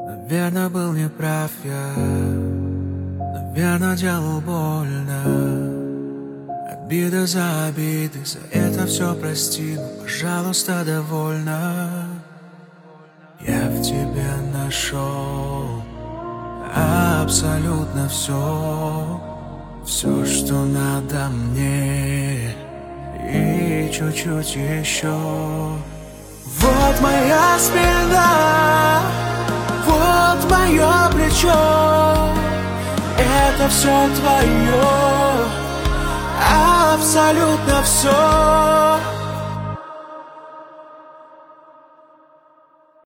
Наверно, был неправ я, наверно, делал больно. Обида за обиды, за это все прости, но, пожалуйста, довольно. Я в тебе нашел абсолютно все, все, что надо мне, и чуть-чуть еще. Вот моя спина, вот мое плечо, это все твое, абсолютно все.